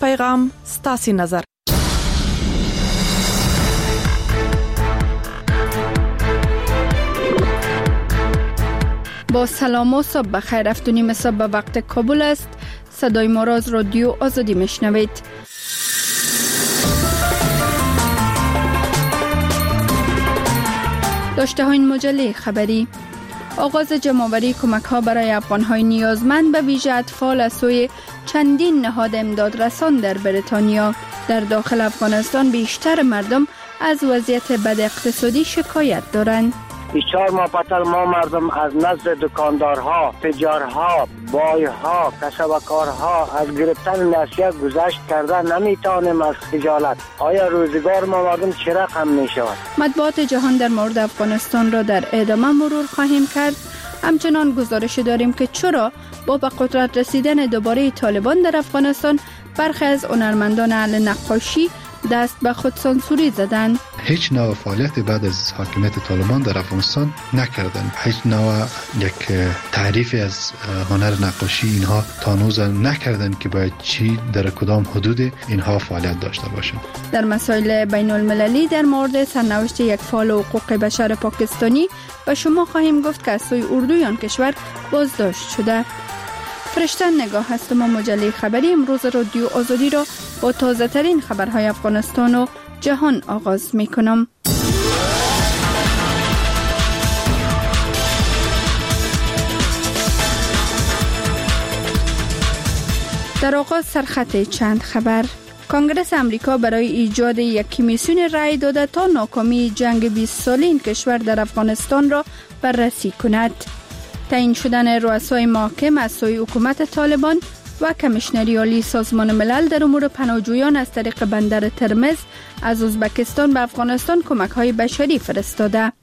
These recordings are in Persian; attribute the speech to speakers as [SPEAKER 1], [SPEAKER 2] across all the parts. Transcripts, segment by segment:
[SPEAKER 1] پیغام ستاسي نظر.
[SPEAKER 2] با سلام و صبح بخیر. 7:30 صبح به وقت کابل است. صدای ما را از رادیو آزادی میشنوید. داشته های این مجله خبری: آغاز جمع‌آوری کمک‌ها برای افغان‌های نیازمند به ویژه اطفال از سوی چندین نهاد امدادرسان در بریتانیا. در داخل افغانستان بیشتر مردم از وضعیت بد اقتصادی شکایت دارند.
[SPEAKER 3] 4 ماه پتر ما مردم از نزد دکاندارها، تجارها، بایها، کسبکارها از گرفتن نصیحت گذشت کرده نمیتونیم از خجالت. آیا روزگار ما مردم چه رقم میشود؟
[SPEAKER 2] مطبوعات جهان در مورد افغانستان را در ادامه مرور خواهیم کرد. همچنان گزارش داریم که چرا با به قدرت رسیدن دوباره طالبان در افغانستان برخی از هنرمندان اهل نقاشی دست به خودسانسوری زدند.
[SPEAKER 4] هیچ نوع فعالیت بعد از حاکمیت طالبان در افغانستان نکردند. هیچ نوع یک تعریف از هنر نقاشی اینها تا هنوز نکردند که باید چی در کدام حدود اینها فعالیت داشته باشند. در
[SPEAKER 2] مسائل بین المللی در مورد سرنوشت یک فعال حقوق بشر پاکستانی به شما خواهیم گفت که از سوی اردوی آن کشور بازداشت شده. فرشته نگاه هستم و مجله خبری امروز رادیو آزادی را با تازه ترین خبرهای افغانستان و جهان آغاز می کنم. در آغاز سرخط چند خبر: کنگره امریکا برای ایجاد یک کمیسیون رای داده تا ناکامی جنگ 20 ساله این کشور در افغانستان را بررسی کند. تعیین شدن رؤسای محاکم از سوی حکومت طالبان و کمیشنری عالی سازمان ملل در امور پناهجویان از طریق بندر ترمز از ازبکستان به افغانستان کمک‌های بشری فرستاده.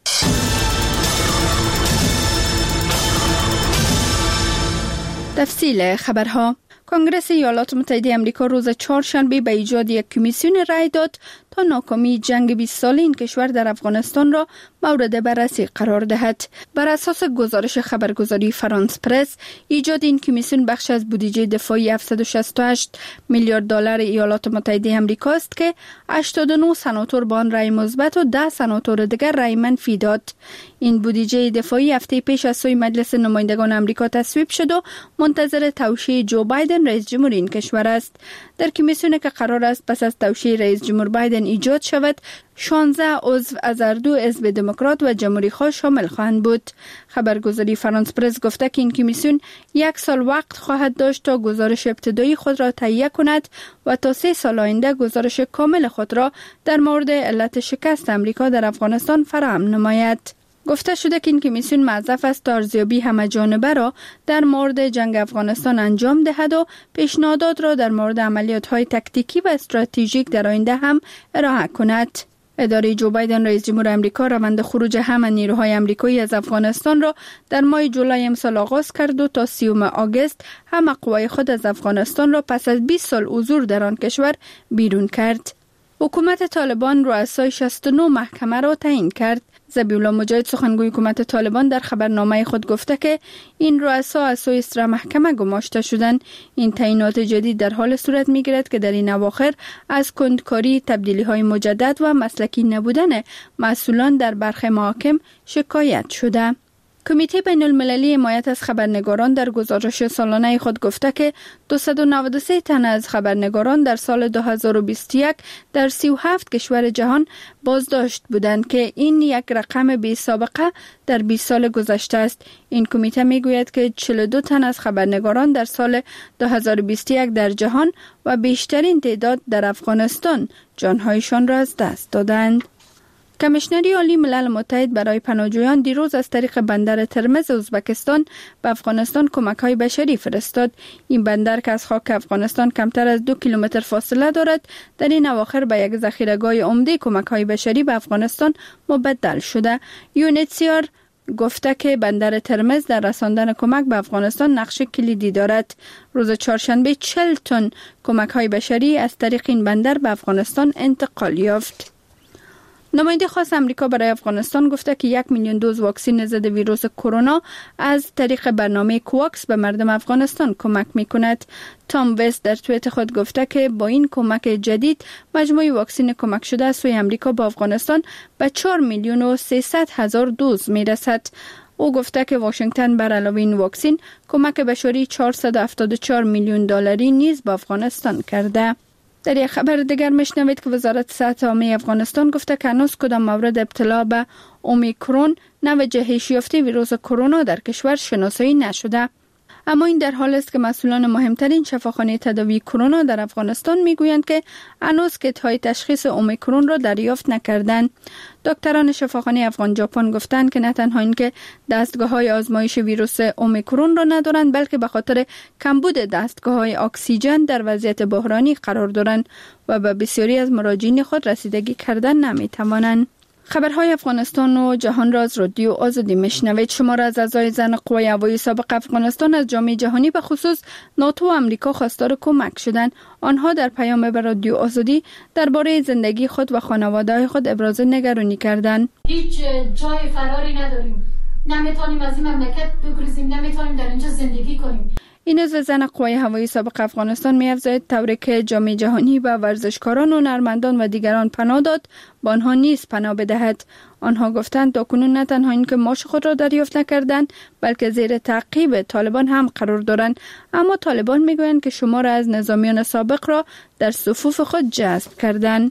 [SPEAKER 2] تفصیل خبرها: کنگره ایالات متحده آمریکا روز چهارشنبه به ایجاد یک کمیسیون رای داد تا ناکامی جنگ 20 ساله این کشور در افغانستان را مورد بررسی قرار دهد. بر اساس گزارش خبرگزاری فرانس پرس، ایجاد این کمیسیون بخش از بودجه دفاعی 768 میلیارد دلار ایالات متحده آمریکا است که 89 سناتور با آن رای مثبت و 10 سناتور دیگر رای منفی داد. این بودجه دفاعی هفته پیش از سوی مجلس نمایندگان آمریکا تصویب شد و منتظر توشیح جو بایدن رئیس جمهور این کشور است. در کمیسیونی که قرار است پس از توشیح رئیس جمهور بایدن ایجاد شود، 16 عضو از هر دو حزب دموکرات و جمهوری خواه شامل خواهند بود. خبرگزاری فرانس پرس گفته که این کمیسیون 1 سال وقت خواهد داشت تا گزارش ابتدایی خود را تهیه کند و تا 3 سال آینده گزارش کامل خود را در مورد علت شکست امریکا در افغانستان فراهم نماید. گفته شده که این کمیسیون موظف است تا ارزیابی همه‌جانبه را در مورد جنگ افغانستان انجام دهد و پیشنهادات را در مورد عملیات‌های تکتیکی و استراتژیک در آینده هم ارائه کند. اداره جو بایدن رئیس جمهور آمریکا روند خروج همه نیروهای آمریکایی از افغانستان را در ماه جولای امسال آغاز کرد و تا 30 آگوست همه قوای خود از افغانستان را پس از 20 سال حضور در آن کشور بیرون کرد. حکومت طالبان رؤسای 69 محکمه را تعیین کرد. ذبیحالله مجاهد سخنگوی حکومت طالبان در خبرنامه خود گفته که این رؤسا از سوی اصلاح محکمه گماشته شدند. این تعیینات جدید در حال صورت می‌گیرد که در این اواخر از کندکاری، تبدیلی‌های مجدد و مسلکی نبودن مسئولان در برخی محاکم شکایت شده. کمیته بین المللی حمایت از خبرنگاران در گزارش سالانه خود گفته که 293 تن از خبرنگاران در سال 2021 در 37 کشور جهان بازداشت بودند که این یک رقم بی سابقه در 20 سال گذشته است. این کمیته میگوید که 42 تن از خبرنگاران در سال 2021 در جهان و بیشترین تعداد در افغانستان جانهایشان را از دست دادند. کمیشنری عالی ملل متحد برای پناهجویان دیروز از طریق بندر ترمز ازبکستان به افغانستان کمک‌های بشری فرستاد. این بندر که از خاک افغانستان کمتر از 2 کیلومتر فاصله دارد، در این اواخر به یک ذخیره‌گاه عمده کمک‌های بشری به افغانستان مبدل شده. یونیتسیار گفته که بندر ترمز در رساندن کمک به افغانستان نقش کلیدی دارد. روز چهارشنبه 40 تن کمک‌های بشری از طریق این بندر به افغانستان انتقال یافت. نماینده خاص امریکا برای افغانستان گفته که 1 میلیون دوز واکسن ضد ویروس کرونا از طریق برنامه کوواکس به مردم افغانستان کمک می‌کند. تام وست در توییت خود گفته که با این کمک جدید مجموع واکسن کمک شده از سوی امریکا با افغانستان به 4 میلیون و 300 هزار دوز میرسد. او گفته که واشنگتن بر علاوه این واکسن کمک بشری 474 میلیون دلاری نیز به افغانستان کرده. در یک خبر دیگر میشنوید که وزارت صحت عامه افغانستان گفته که هنوز کدام مورد ابتلا به اومیکرون نوع جهش یافته ویروس کرونا در کشور شناسایی نشده. اما این در حال است که مسئولان مهمترین شفاخانه تداوی کرونا در افغانستان میگویند که هنوز کیت‌های تشخیص اومیکرون را دریافت نکردند. دکتران شفاخانه افغان ژاپن گفتند که نه تنها اینکه دستگاه‌های آزمایش ویروس اومیکرون را ندارند، بلکه به خاطر کمبود دستگاه‌های اکسیژن در وضعیت بحرانی قرار دارند و به بسیاری از مراجعین خود رسیدگی کردن نمی‌توانند. خبرهای افغانستان و جهان را از رادیو آزادی میشنوید. شمار از اعضای زن قوای هوایی سابق افغانستان از جامعه جهانی به خصوص ناتو و امریکا خواستار کمک شدند. آنها در پیام به رادیو آزادی درباره زندگی خود و خانواده‌های خود ابراز نگرانی کردند.
[SPEAKER 5] هیچ جای فراری نداریم. نمیتونیم از این مملکت بگریزیم، نمیتونیم در اینجا زندگی کنیم.
[SPEAKER 2] این عضو زن قوای هوایی سابق افغانستان می‌افزاید طوری که جامعه جهانی و ورزشکاران و هنرمندان و دیگران پناه داد، با آنها نیز پناه بدهد. آنها گفتند تاکنون نه تنها اینکه معاش خود را دریافت نکردند، بلکه زیر تعقیب طالبان هم قرار دارند. اما طالبان میگویند که شمار از نظامیان سابق را در صفوف خود جذب کردند.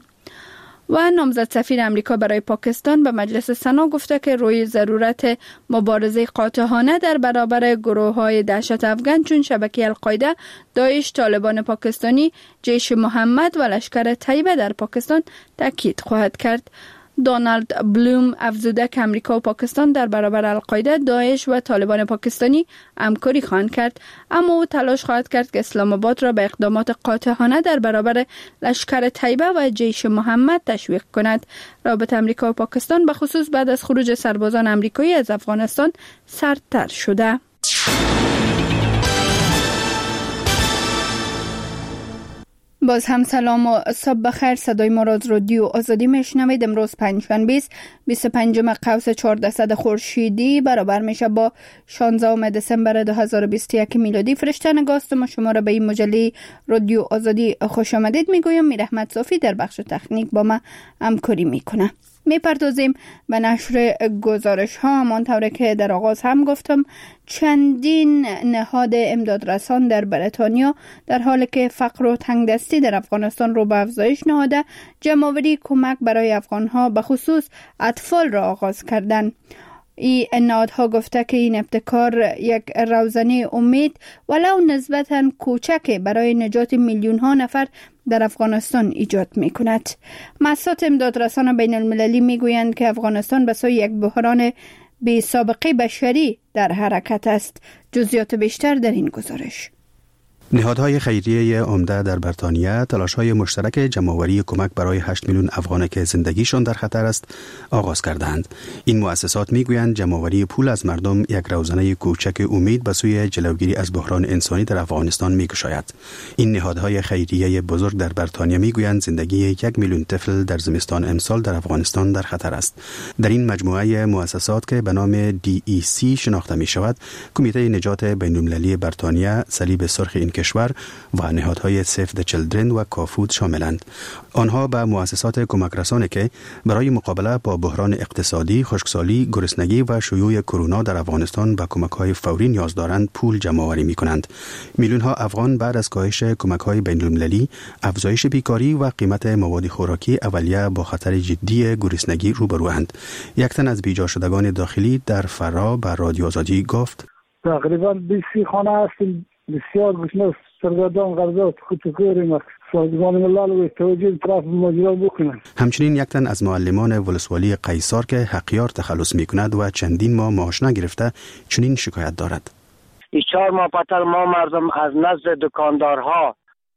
[SPEAKER 2] و نامزد سفیر امریکا برای پاکستان به مجلس سنا گفته که روی ضرورت مبارزه قاطعانه در برابر گروه‌های دهشت افغان چون شبکه القاعده، داعش، طالبان پاکستانی، جیش محمد و لشکر طیبه در پاکستان تاکید خواهد کرد. دونالد بلوم افزوده که امریکا و پاکستان در برابر القاعده، داعش و طالبان پاکستانی همکاری خواهند کرد، اما او تلاش خواهد کرد که اسلام آباد را به اقدامات قاطعانه در برابر لشکر طیبه و جیش محمد تشویق کند. رابطه امریکا و پاکستان به خصوص بعد از خروج سربازان امریکایی از افغانستان سردتر شده. باز هم سلام و صبح بخیر. صدای ما را از رادیو آزادی میشنوید. امروز پنجشنبه 25 قوس 1400 خورشیدی برابر میشه با 16 دسامبر 2021 میلادی. فرشته نگاست ما شما را به این مجله رادیو آزادی خوش آمدید میگویم. میرحمت صافی در بخش تکنیک با ما همکاری میکنه. میپردازیم به نشر گزارش ها. همانطور که در آغاز هم گفتم، چندین نهاد امدادرسان در بریتانیا در حالی که فقر و تنگدستی در افغانستان رو به افزایش نهاده، جمع‌آوری کمک برای افغان‌ها به خصوص اطفال را آغاز کردند. این نهادها گفته که این ابتکار یک روزنه امید ولو نسبتاً کوچک برای نجات میلیون ها نفر در افغانستان ایجاد می کند. مؤسسات امدادرسان بین المللی می گویند که افغانستان به سوی یک بحران بی سابقه بشری در حرکت است. جزئیات بیشتر در این گزارش.
[SPEAKER 6] نهادهای خیریه عمده در بریتانیا تلاش‌های مشترک جمع‌آوری کمک برای 8 میلیون افغانی که زندگیشان در خطر است آغاز کردند. این مؤسسات می‌گویند جمع‌آوری پول از مردم یک روزنه کوچک امید به سوی جلوگیری از بحران انسانی در افغانستان می‌گشاید. این نهادهای خیریه بزرگ در بریتانیا می‌گویند زندگی 1 میلیون طفل در زمستان امسال در افغانستان در خطر است. در این مجموعه مؤسسات که به نام DEC شناخته می‌شود، کمیته نجات بین‌المللی بریتانیا، صلیب سرخ این کشور و نهادهای سیف د چیلدرن و کافود شاملند. آنها به مؤسسات کمک رسانه که برای مقابله با بحران اقتصادی، خشکسالی، گرسنگی و شیوع کرونا در افغانستان به کمک‌های فوری نیاز دارند پول جمع‌آوری می‌کنند. میلیون‌ها افغان بعد از کاهش کمک‌های بین‌المللی، افزایش بیکاری و قیمت مواد خوراکی اولیه با خطر جدی گرسنگی روبروند. یک تن از بیجا شدگان داخلی در فرا به رادیو آزادی گفت:
[SPEAKER 7] تقریبا 20 خانه هستیم، بسیار گشنه، سرگردان، غرضات خودکوریم. سازمان ملل و توجه طرف ماجرا بکنند. همچنین یک تن از معلمان ولسوالی قیصر که حقیار تخلص میکند و چندین ماه معاش نگرفته چنین شکایت دارد:
[SPEAKER 3] 4 ماه پتر ما مردم از نزد دکاندارها،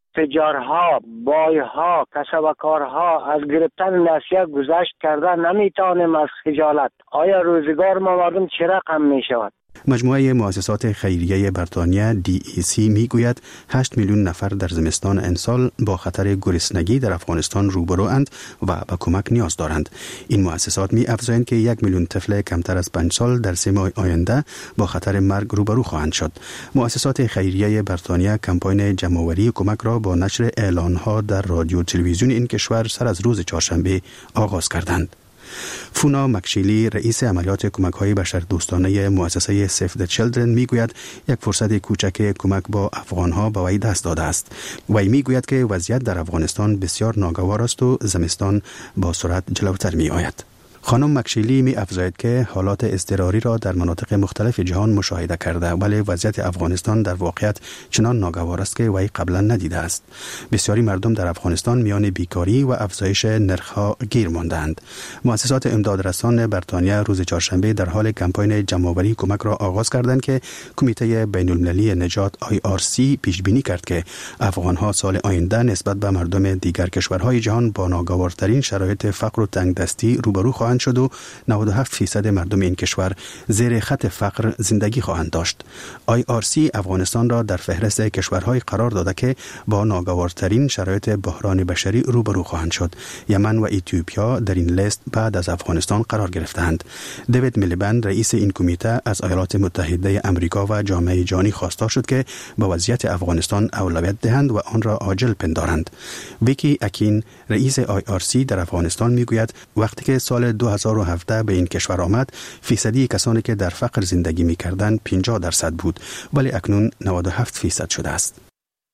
[SPEAKER 3] تجارها، بایها، کسبکارها از گرفتن نسیه گذشت کرده نمیتوانیم از خجالت. آیا روزگار ما مردم چه رقم میشود؟
[SPEAKER 6] مجموعه مؤسسات خیریه بریتانیا DEC میگوید 8 میلیون نفر در زمستان امسال با خطر گرسنگی در افغانستان روبرو اند و به کمک نیاز دارند. این مؤسسات می افزایند که 1 میلیون طفل کمتر از 5 سال در 3 ماه آینده با خطر مرگ روبرو خواهند شد. مؤسسات خیریه بریتانیا کمپاین جمع‌آوری کمک را با نشر اعلان‌ها در رادیو و تلویزیون این کشور سر از روز چهارشنبه آغاز کردند. فونا مکشیلی رئیس عملیات کمک‌های بشردوستانه مؤسسه سیف د چیلدرن میگوید یک فرصت کوچک کمک با افغان‌ها به وی دست داده است. وی میگوید که وضعیت در افغانستان بسیار ناگوار است و زمستان با سرعت جلوتر می‌آید. خانم مکشیلی می افزاید که حالات اضطراری را در مناطق مختلف جهان مشاهده کرده، ولی وضعیت افغانستان در واقعیت چنان ناگوار است که وی قبلا ندیده است. بسیاری مردم در افغانستان میان بیکاری و افزایش نرخ‌ها گیر ماندند. مؤسسات امدادرسان بریتانیا روز چهارشنبه در حال کمپاین جمع‌آوری کمک را آغاز کردند که کمیته بین‌المللی نجات IRC پیش بینی کرد که افغان‌ها سال آینده نسبت به مردم دیگر کشورهای جهان با ناگوارترین شرایط فقر و تنگدستی روبرو خواهند شد و 97% مردم این کشور زیر خط فقر زندگی خواهند داشت. IRC افغانستان را در فهرست کشورهای قرار داده که با ناگوارترین شرایط بحران بشری روبرو خواهند شد. یمن و اتیوپیا در این لیست بعد از افغانستان قرار گرفتند. دیوید میلیبند رئیس این کمیته از ایالات متحده آمریکا و جامعه جهانی خواسته شد که به وضعیت افغانستان اولویت دهند و آن را عاجل پندارند. ویکی اکین رئیس IRC در افغانستان میگوید وقتی که سال 2017 به این کشور آمد فیصدی کسانی که در فقر زندگی می‌کردند 50% بود، ولی اکنون 97% شده است.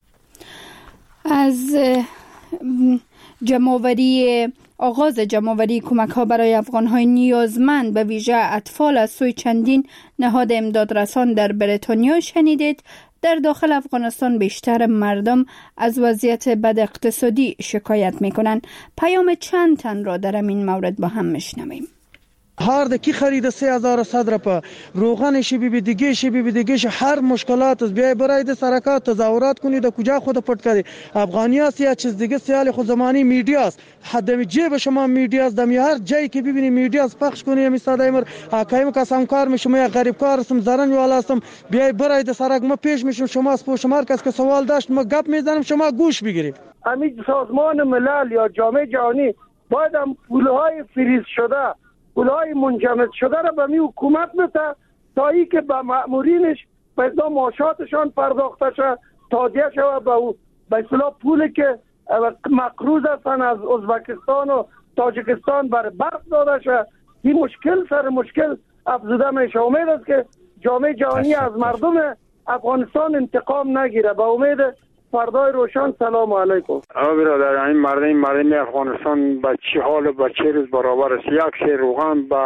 [SPEAKER 2] از آغاز جمع‌آوری کمک‌ها برای افغان‌های نیازمند به ویژه اطفال از سوی چندین نهاد امدادرسان در بریتانیا شنیدید. در داخل افغانستان بیشتر مردم از وضعیت بد اقتصادی شکایت می‌کنند. پیام چند تن را در این مورد با هم می‌شنویم.
[SPEAKER 8] هر کی خرید 3100 را روغن شبیه دیگه هر مشکلات از بیای برای د سرکات تظاهرات کنید کجا خود پټ کړي افغانیاست یا چیز دیگه سیال خود زمانی میډیاست حد جیب شما میډیاست د هر جای که ببینید میډیاست پخش کنید مثلا امر حکایم کسان کار میشم یا غریب کار سم زرن والاستم بیای برای د سرک ما پیش میشم شما شما کس که سوال داشت ما گپ میزنم شما گوش بگیرید.
[SPEAKER 3] همین سازمان ملل یا جامعه جهانی باید هم پولهای فریز شده پولهای منجمد شده را به می حکومت بده تا ای که به مأمورینش به ازا معاشاتشان پرداخته شد تادیه شود به اصطلاح پولی که مقروض هستن از ازبکستان و تاجیکستان بر برق داده شد. این مشکل سر مشکل افزوده میشه. امید است که جامعه جهانی از مردم افغانستان انتقام نگیره. به امید فردای روشن. سلام علیکم.
[SPEAKER 9] برادر این مردم افغانستان به چه حال و به چه روز برابر است؟ یک سر روغن به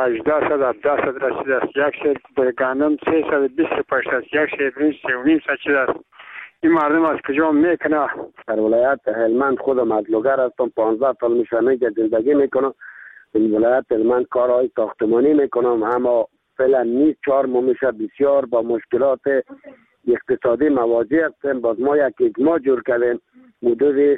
[SPEAKER 9] 1800 رسیده است، یک سر گندم 325 است، یک سر برنج 3.5 است. این مردم از کجا میکنه؟
[SPEAKER 10] در ولایت هلمند خودم از لوگر هستم، 15 سال میشه که زندگی میکنم. این ولایت هلمند کارهای ساختمانی میکنم، اما فعلا نیست. 4 ماه میشه بسیار با مشکلات اقتصادی مواجه هستیم. باز ما یک اجماع جور کردیم حدود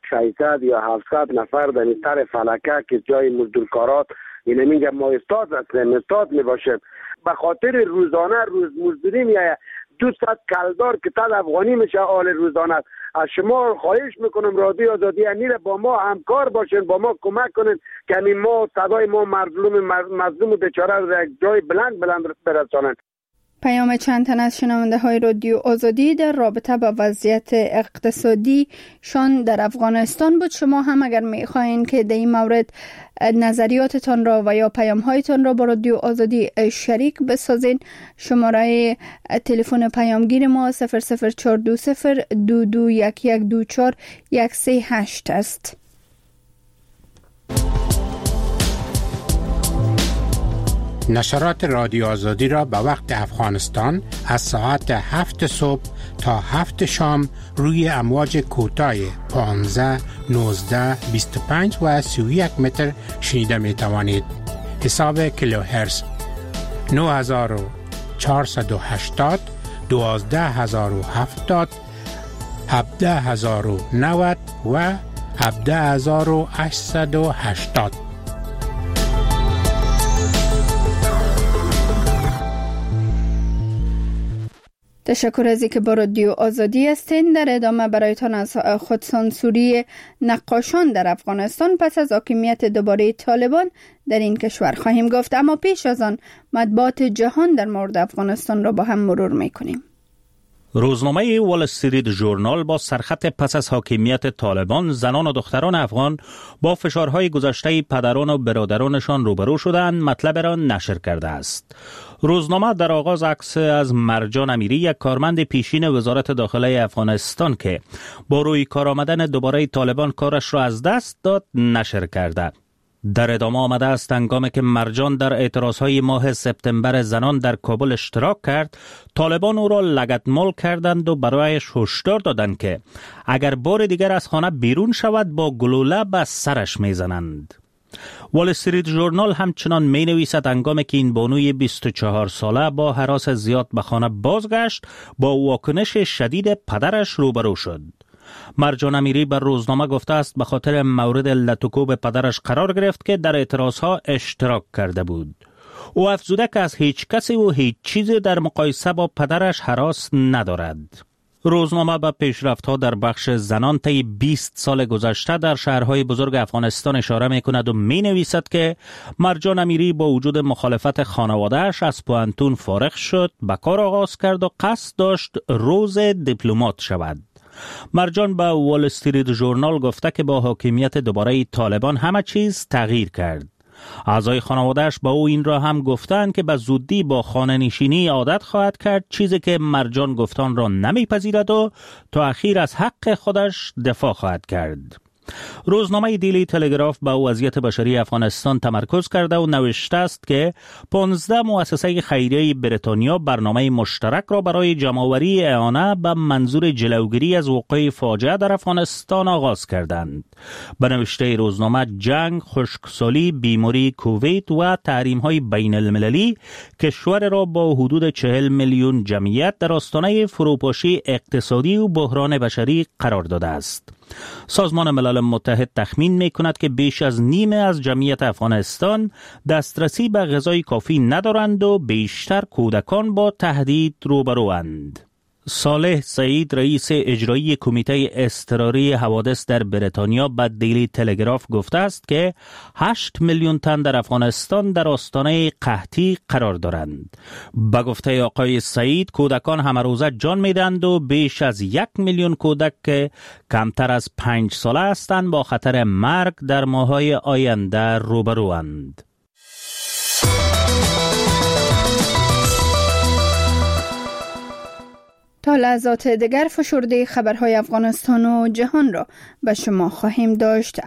[SPEAKER 10] 600 یا 700 نفر در سر فلکه که جای مزدورکارات یعنی میگم ما استاد میباشیم به خاطر روزانه روز مزدوری میایه 200 کلدار که تد افغانی میشه آل روزانه. از شما خواهش میکنم رادیو آزادی امیر با ما همکار باشین، با ما کمک کنین که ما صدای ما مظلوم و بیچاره رو یک جای بلند برسانن.
[SPEAKER 2] پیام چند تن از شنونده های رادیو آزادی در رابطه با وضعیت اقتصادی شان در افغانستان بود. شما هم اگر میخواین که در این مورد نظریاتتان را و یا پیام هایتان را با رادیو آزادی شریک بسازین، شماره تلفن پیامگیر ما 00420221124 است.
[SPEAKER 11] نشرات رادیو آزادی را به وقت افغانستان از ساعت 7 صبح تا 7 شام روی امواج کوتاه 15, 19, 25 و 31 متر شنیده می توانید. حساب کیلوهرتز 9480, 12070, 17090 و 17880.
[SPEAKER 2] تشکر از اینکه با رادیو آزادی هستین. در ادامه برایتان از خودسانسوری نقاشان در افغانستان پس از حاکمیت دوباره طالبان در این کشور خواهیم گفت، اما پیش از آن مطبوعات جهان در مورد افغانستان را با هم مرور میکنیم.
[SPEAKER 12] روزنامه وال استریت ژورنال با سرخط پس از حاکمیت طالبان زنان و دختران افغان با فشارهای گذشته پدران و برادرانشان روبرو شدند مطلب را نشر کرده است. روزنامه در آغاز عکس از مرجان امیری، یک کارمند پیشین وزارت داخله افغانستان که با روی کار آمدن دوباره طالبان کارش را از دست داد نشر کرده. در ادامه آمده است هنگامی که مرجان در اعتراضهای ماه سپتامبر زنان در کابل اشتراک کرد، طالبان او را لگدمال کردند و برایش هشدار دادند که اگر بار دیگر از خانه بیرون شود با گلوله به سرش میزنند. وال استریت ژورنال همچنان می نویسد هنگامی که این بانوی 24 ساله با هراس زیاد به خانه بازگشت، با واکنش شدید پدرش روبرو شد. مرجان امیری بر روزنامه گفته است به خاطر مورد لطوکوب پدرش قرار گرفت که در اعتراضها اشتراک کرده بود. او افزوده که از هیچ کسی و هیچ چیزی در مقایسه با پدرش هراس ندارد. روزنامه به پیشرفت‌ها در بخش زنان طی 20 سال گذشته در شهرهای بزرگ افغانستان اشاره می‌کند و می‌نویسد که مرجان امیری با وجود مخالفت خانواده‌اش از پوهنتون فارغ شد، به کار آغاز کرد و قصد داشت روز دیپلمات شود. مرجان به وال استریت ژورنال گفته که با حاکمیت دوباره طالبان همه چیز تغییر کرد. اعضای خانواده‌اش با او این را هم گفتند که به زودی با خانه نشینی عادت خواهد کرد، چیزی که مرجان گفتان را نمیپذیرد و تا اخیر از حق خودش دفاع خواهد کرد. روزنامه دیلی تلگراف به وضعیت بشری افغانستان تمرکز کرده و نوشته است که 15 مؤسسه خیریه بریتانیا برنامه مشترک را برای جمع‌آوری اعانه به منظور جلوگیری از وقوع فاجعه در افغانستان آغاز کردند. به نوشته روزنامه جنگ، خشکسالی، بیماری کووید و تحریم‌های بین المللی کشور را با حدود 40 میلیون جمعیت در آستانه فروپاشی اقتصادی و بحران بشری قرار داده است. سازمان ملل متحد تخمین می‌کند که بیش از نیمه از جمعیت افغانستان دسترسی به غذای کافی ندارند و بیشتر کودکان با تهدید روبروند. صالح سعید رئیس اجرایی کمیته اضطراری حوادث در بریتانیا به دیلی تلگراف گفته است که 8 میلیون تن در افغانستان در آستانه قحطی قرار دارند. به گفته آقای سعید کودکان همه روزه جان میدند و بیش از 1 میلیون کودک که کمتر از 5 ساله هستند با خطر مرگ در ماه‌های آینده روبروند.
[SPEAKER 2] تا لحظات دیگر فشرده خبرهای افغانستان و جهان را به شما خواهیم داشت.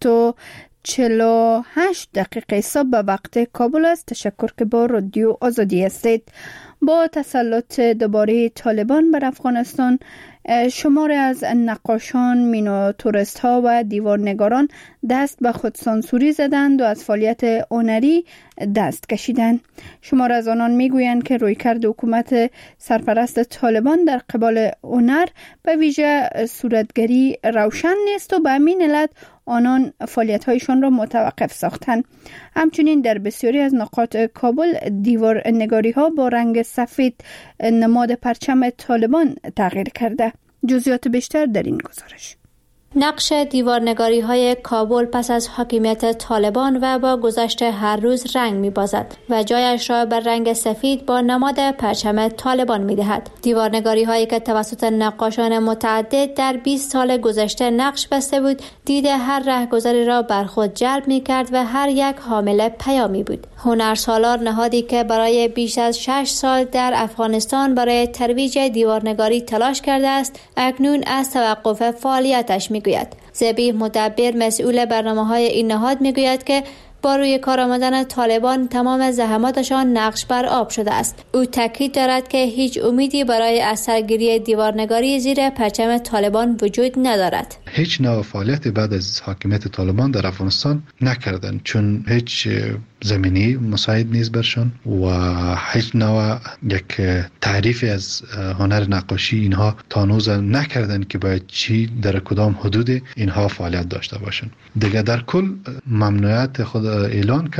[SPEAKER 2] 7:48 صبح به وقت کابل است. تشکر که با رادیو آزادی هستید. با تسلط دوباره طالبان بر افغانستان، شماری از نقاشان، مینیاتوریست ها و دیوارنگاران دست به خودسانسوری زدند و از فعالیت هنری دست کشیدند. شماری از آنان میگویند که رویکرد حکومت سرپرست طالبان در قبال هنر به ویژه صورتگری روشن نیست و به همین علت آنان فعالیت‌هایشان را متوقف ساختند. همچنین در بسیاری از نقاط کابل دیوارنگاری‌ها با رنگ سفید نماد پرچم طالبان تغییر کرده. جزئیات بیشتر در این گزارش.
[SPEAKER 13] نقش دیوارنگاری‌های کابل پس از حاکمیت طالبان و با گذشت هر روز رنگ می‌بازد و جایش را بر رنگ سفید با نماد پرچم طالبان می‌دهد. دیوارنگاری‌هایی که توسط نقاشان متعدد در 20 سال گذشته نقش بسته بود، دید هر رهگذری را بر خود جلب می‌کرد و هر یک حامل پیامی بود. هنرسالار نهادی که برای بیش از 6 سال در افغانستان برای ترویج دیوارنگاری تلاش کرده است، اکنون از توقف فعالیتش میگوید. ذبیح مدبر مسئول برنامه‌های این نهاد میگوید که با روی کار آمدن طالبان تمام زحماتشان نقش بر آب شده است. او تاکید دارد که هیچ امیدی برای اثرگیری دیوارنگاری زیر پرچم طالبان وجود ندارد.
[SPEAKER 4] هیچ نوع فعالیت بعد از حاکمیت طالبان در افغانستان نکردند، چون هیچ زمینی مساعد نیست برشان و هیچ نوع یک تعریفی از هنر نقاشی اینها تا هنوز نکردند که باید چی در کدام حدود اینها فعالیت داشته باشند. دیگه در کل ممنوعیت خود اعلان کردند.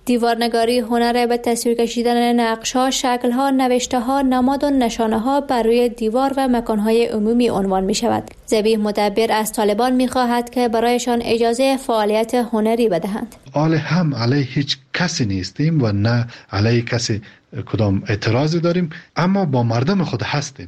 [SPEAKER 13] دیوارنگاری هنر به تصویر کشیدن نقش‌ها، شکل‌ها، نوشته‌ها، نماد و نشانه‌ها بر روی دیوار و مکان‌های عمومی عنوان می‌شود. ذبیح مدبر از طالبان می‌خواهد که برایشان اجازه فعالیت هنری بدهند.
[SPEAKER 4] آله هم علیه هیچ کسی نیستیم و نه علیه کسی کدام اعتراضی داریم، اما با مردم خود هستیم.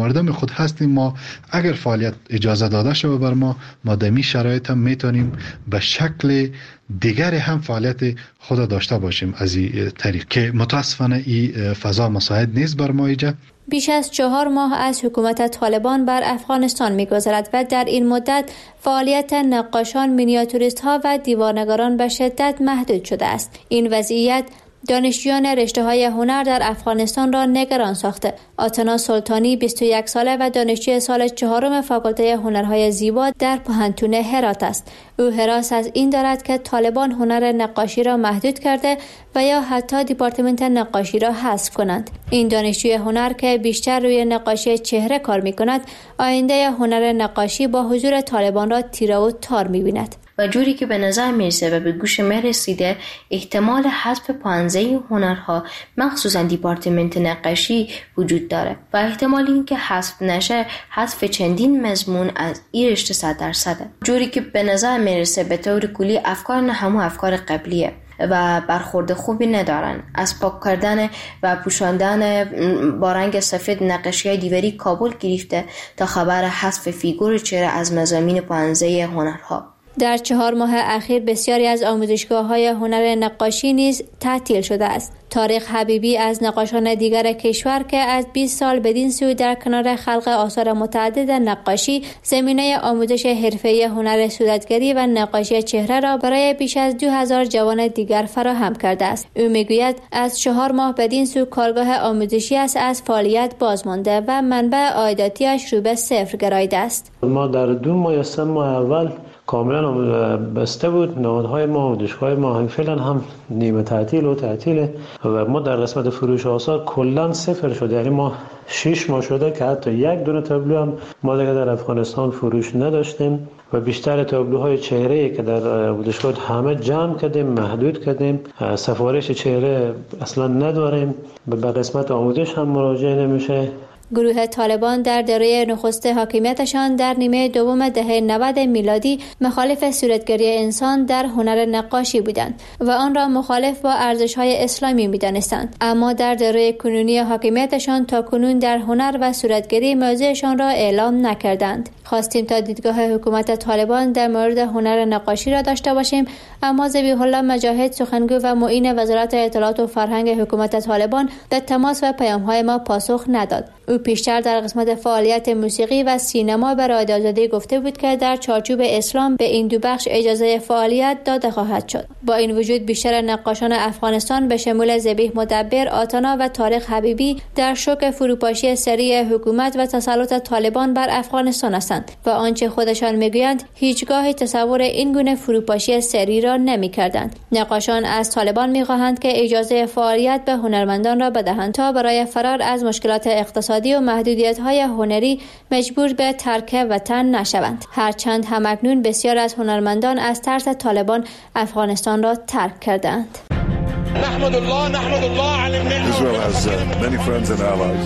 [SPEAKER 4] ما اگر فعالیت اجازه داده شود بر ما در این شرایط هم میتونیم به شکل دیگر هم فعالیت خود داشته باشیم از این طریق که متاسفانه این فضا مساعد نیست بر ما اینجا.
[SPEAKER 13] بیش از 4 ماه از حکومت طالبان بر افغانستان می‌گذرد و در این مدت فعالیت نقاشان، مینیاتوریست‌ها و دیوارنگاران به شدت محدود شده است. این وضعیت دانشجویان رشته‌های هنر در افغانستان را نگران ساخته. آتنا سلطانی 21 ساله و دانشجوی سال 4 فاکولته هنرهای زیبا در پوهنتون هرات است. او هراس از این دارد که طالبان هنر نقاشی را محدود کرده و یا حتی دیپارتمنت نقاشی را حذف کنند. این دانشجوی هنر که بیشتر روی نقاشی چهره کار می‌کند، آینده هنر نقاشی با حضور طالبان را تیره و تار می‌بیند.
[SPEAKER 14] و جوری که به نظر میرسه و به گوش من رسیده، احتمال حذف 15 هنرها مخصوصا دیپارتمنت نقاشی وجود داره و احتمال این که حذف نشه، حذف چندین مضمون از این رشته 100%. جوری که به نظر میرسه به طور کلی افکار نه همون افکار قبلیه و برخورد خوبی ندارن. از پاک کردن و پوشاندن با رنگ سفید نقاشی دیواری کابل گرفته تا خبر حذف فیگور چهره از مضامین 15 هنرها.
[SPEAKER 13] در 4 ماه اخیر بسیاری از آموزشگاه‌های هنر نقاشی نیز تعطیل شده است. طارق حبیبی از نقاشان دیگر کشور که از 20 سال بدین سو در کنار خلق آثار متعدد نقاشی زمینه آموزش حرفه‌ای هنر صورتگری و نقاشی چهره را برای بیش از 2000 جوان دیگر فراهم کرده است. او میگوید از 4 ماه بدین سو کارگاه آموزشی است از فعالیت بازمانده و منبع عایداتیش رو به صفر گراییده است.
[SPEAKER 15] ما در 2 ماه یا 3 ماه اول کاملا بسته بود. نهادهای ما و دانشگاه ما هم فعلا هم نیمه تعطیله و ما در قسمت فروش آثار کلا صفر شده. یعنی ما 6 ماه شده که حتی یک دونه تابلو هم ما دیگه در افغانستان فروش نداشتیم و بیشتر تابلوهای چهره که در دانشگاه همه جمع کردیم، محدود کردیم. سفارش چهره اصلا نداریم، به قسمت آموزش هم مراجعه نمیشه.
[SPEAKER 13] گروه طالبان در دوره نخست حاکمیتشان در نیمه دوم دهه 90 میلادی مخالف صورتگری انسان در هنر نقاشی بودند و آن را مخالف با ارزش‌های اسلامی می‌دانستند، اما در دوره کنونی حاکمیتشان تا کنون در هنر و صورتگری موضعشان را اعلام نکردند. خواستیم تا دیدگاه حکومت طالبان در مورد هنر نقاشی را داشته باشیم، اما ذبیح الله مجاهد سخنگو و معین وزارت اطلاعات و فرهنگ حکومت طالبان در تماس و پیام‌های ما پاسخ نداد. او پیشتر در قسمت فعالیت موسیقی و سینما به رادیو آزادی گفته بود که در چارچوب اسلام به این دو بخش اجازه فعالیت داده خواهد شد. با این وجود بیشتر نقاشان افغانستان به شمول ذبیح مدبر، آتنا و طارق حبیبی در شوک فروپاشی سریع حکومت و تسلط طالبان بر افغانستان هستند و آنچه خودشان میگویند هیچگاه تصور این گونه فروپاشی سریع را نمی‌کردند. نقاشان از طالبان می‌خواهند که اجازه فعالیت به هنرمندان را بدهند تا برای فرار از مشکلات اقتصادی و محدودیت‌های هنری مجبور به ترک وطن نشوند. هرچند همکنون بسیار از هنرمندان از ترس طالبان افغانستان را ترک کردند.
[SPEAKER 16] نحمد الله علی النعمة. Israel has many friends and allies.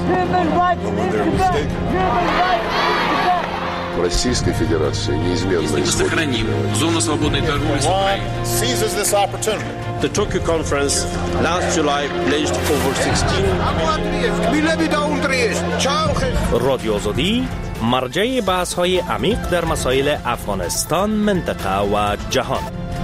[SPEAKER 16] When they're mistaken.
[SPEAKER 17] Российской Федерации неизменно
[SPEAKER 18] сохраним зону свободной торговли с Украиной.
[SPEAKER 16] Seizes this opportunity.
[SPEAKER 19] The Tokyo conference last July pledged over 16
[SPEAKER 20] رادیو آزادی مرجع بحث‌های عمیق در مسائل افغانستان، منطقه و جهان.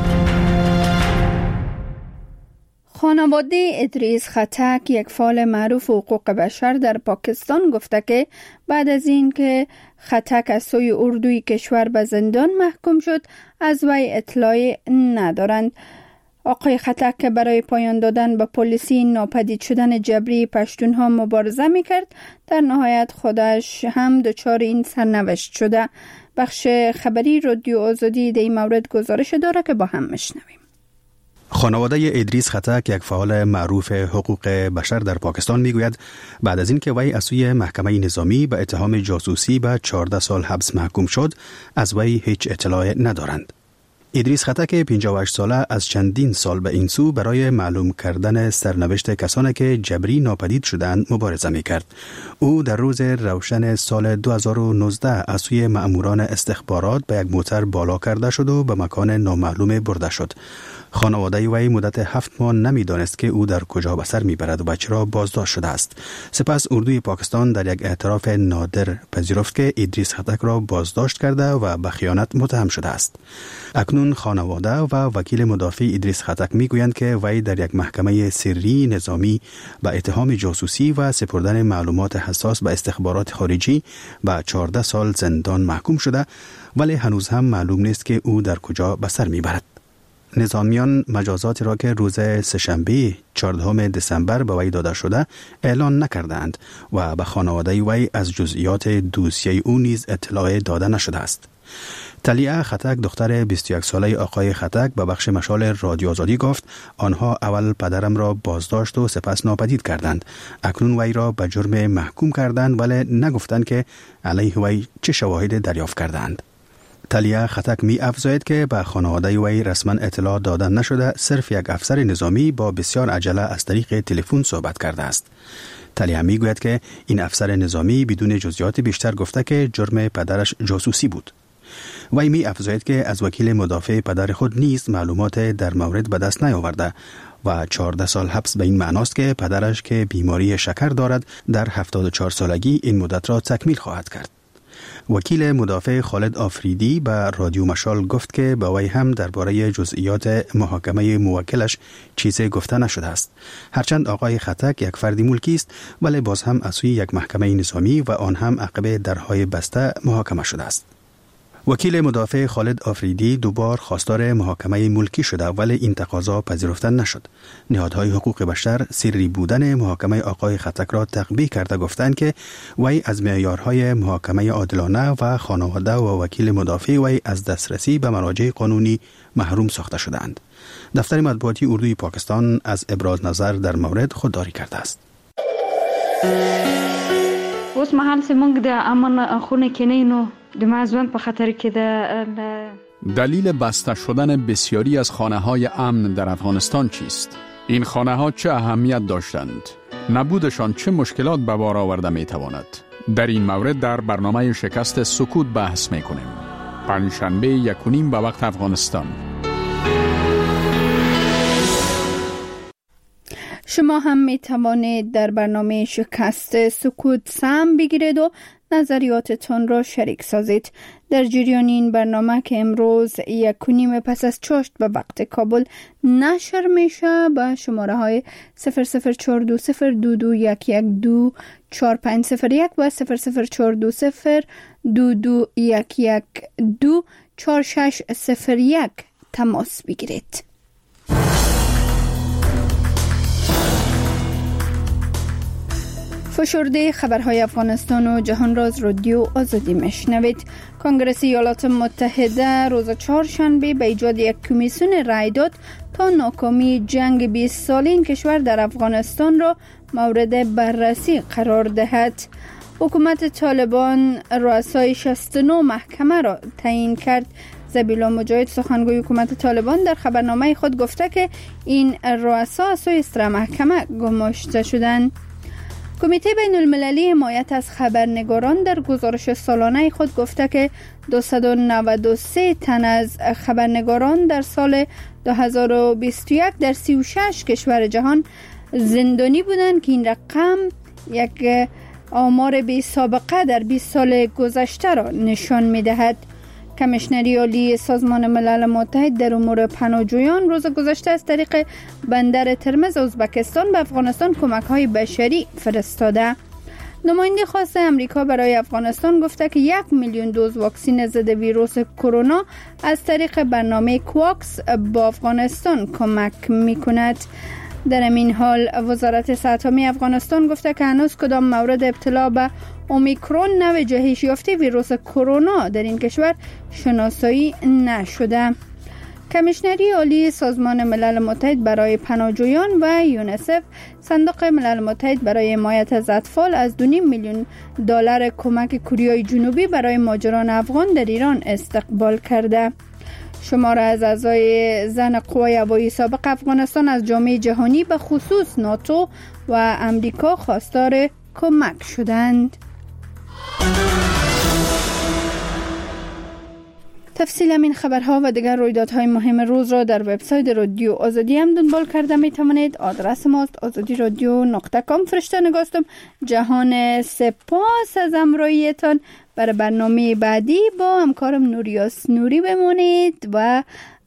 [SPEAKER 2] خانواده ادریس خطک، یک فعال معروف حقوق بشر در پاکستان، گفته که بعد از این که خطک از سوی اردوی کشور به زندان محکوم شد از وی اطلاعی ندارند. آقای خطک که برای پایان دادن به پلیسی ناپدید شدن جبری پشتونها مبارزه میکرد، در نهایت خودش هم دچار این سرنوشت شده. بخش خبری رادیو آزادی در این مورد گزارش داره که با هم میشنویم.
[SPEAKER 6] خانواده ادریس خطک، یک فعال معروف حقوق بشر در پاکستان، میگوید بعد از اینکه وی از سوی محکمه نظامی به اتهام جاسوسی به 14 سال حبس محکوم شد از وی هیچ اطلاع ندارند. ادریس خطک 58 ساله از چندین سال به این سو برای معلوم کردن سرنوشت کسانی که جبری ناپدید شدند مبارزه می‌کرد. او در روز روشن سال 2019 از سوی مأموران استخبارات به یک موتر بالا کرده شد و به مکان نامعلوم برده شد. خانواده وی مدت 7 ماه نمی‌دانست که او در کجا به سر می‌برد و چرا بازداشت شده است. سپس اردوی پاکستان در یک اعتراف نادر پذیرفت که ادریس خطک را بازداشت کرده و به خیانت متهم شده است. اکنون خانواده و وکیل مدافع ادریس خطک میگویند که وی در یک محکمه سری نظامی به اتهام جاسوسی و سپردن معلومات حساس به استخبارات خارجی به 14 سال زندان محکوم شده، ولی هنوز هم معلوم نیست که او در کجا به سر میبرد. نظامیان مجازاتی را که روز سه‌شنبه 14 دسامبر به وی داده شده اعلان نکردند و به خانواده وی از جزئیات دوسیه او نیز اطلاع داده نشده است. تلیه خطک دختر 21 ساله آقای خطک به بخش مشال رادیو آزادی گفت آنها اول پدرم را بازداشت و سپس ناپدید کردند. اکنون وی را به جرم محکوم کردند ولی نگفتند که علیه وی چه شواهد دریافت کردند. تلیه خطک می افزاید که به خانواده وی رسما اطلاع داده نشده، صرف یک افسر نظامی با بسیار عجله از طریق تلفن صحبت کرده است. تلیه می گوید که این افسر نظامی بدون جزئیات بیشتر گفته که جرم پدرش جاسوسی بود. وی می افزاید که از وکیل مدافع پدر خود نیز معلومات در مورد به دست نیاورده و 14 سال حبس به این معناست که پدرش که بیماری شکر دارد در 74 سالگی این مدت را تکمیل خواهد کرد. وکیل مدافع خالد آفریدی به رادیو مشال گفت که به وی هم درباره جزئیات محاکمه موکلش چیزی گفته نشده است. هرچند آقای خطک یک فردی ملکی است ولی باز هم از سوی یک محکمه نظامی و آن هم عقب درهای بسته محاکمه شده است. وکیل مدافع خالد آفریدی دوبار خواستار محاکمه ملکی شده ولی این تقاضا پذیرفته نشد. نهادهای حقوق بشر سری بودن محاکمه آقای خطک را تقبیح کرده گفتند که وی از معیارهای محاکمه عادلانه و خانواده و وکیل مدافع وی از دسترسی به مراجع قانونی محروم ساخته شدند. دفتر مطبوعاتی اردوی پاکستان از ابراز نظر در مورد خودداری کرده است.
[SPEAKER 21] اوس مهال سمونږ د امن خونه کې نه نو د مازوند په خطر کې ده.
[SPEAKER 22] دلیل بسته شدن بسیاری از خانه‌های امن در افغانستان چیست؟ این خانه‌ها چه اهمیت داشتند؟ نبودشان چه مشکلات به بار آورده می‌تواند؟ در این مورد در برنامه شکست سکوت بحث می‌کنیم. پنجشنبه 1:30 به وقت افغانستان.
[SPEAKER 2] شما هم می توانید در برنامه شکست سکوت سهم بگیرید و نظریاتتان را شریک سازید. در جریان این برنامه که امروز 1:30 پس از چاشت به وقت کابل نشر میشه به شماره های 0042022112450 و 004202211246601 تماس بگیرید. فشرده خبرهای افغانستان و جهان را از رادیو آزادی میشنوید. کنگره ایالات متحده روز چهارشنبه به ایجاد یک کمیسیون رای داد تا ناکامی جنگ 20 ساله این کشور در افغانستان را مورد بررسی قرار دهد. حکومت طالبان رؤسای 69 محکمه را تعیین کرد. ذبیحالله مجاهد سخنگوی حکومت طالبان در خبرنامه خود گفته که این رؤسا از سوی 13 محکمه گماشته شدند. کمیته بین المللی حمایت از خبرنگاران در گزارش سالانه خود گفته که 293 تن از خبرنگاران در سال 2021 در 36 کشور جهان زندانی بودند که این رقم یک آمار بی سابقه در 20 سال گذشته را نشان می دهد. کمیشنری عالی سازمان ملل متحد در امور پناهجویان روز گذشته از طریق بندر ترمز ازبکستان به افغانستان کمک‌های بشری فرستاده. نماینده خاص امریکا برای افغانستان گفته که 1 میلیون دوز واکسن ضد ویروس کرونا از طریق برنامه کواکس با افغانستان کمک می‌کند. در این حال وزارت صحت عامه افغانستان گفته که هنوز کدام مورد ابتلا به اومیکرون نوع جهش یافته ویروس کرونا در این کشور شناسایی نشده. کمیشنری عالی سازمان ملل متحد برای پناهجویان و یونیسف صندوق ملل متحد برای حمایت از اطفال از 2.5 میلیون دلار کمک کره جنوبی برای مهاجران افغان در ایران استقبال کرده. شمار از اعضای زن قوای هوایی سابق افغانستان از جامعه جهانی به خصوص ناتو و امریکا خواستار کمک شدند. تفصیل این خبرها و دیگر رویدادهای مهم روز را در وبسایت رادیو آزادی هم دنبال کرده می توانید. آدرس ماست azadiradyo.com. فرشته نگاستم. جهان سپاس از همراهیتان. برای برنامه بعدی با همکارم نوریاس نوری بمانید و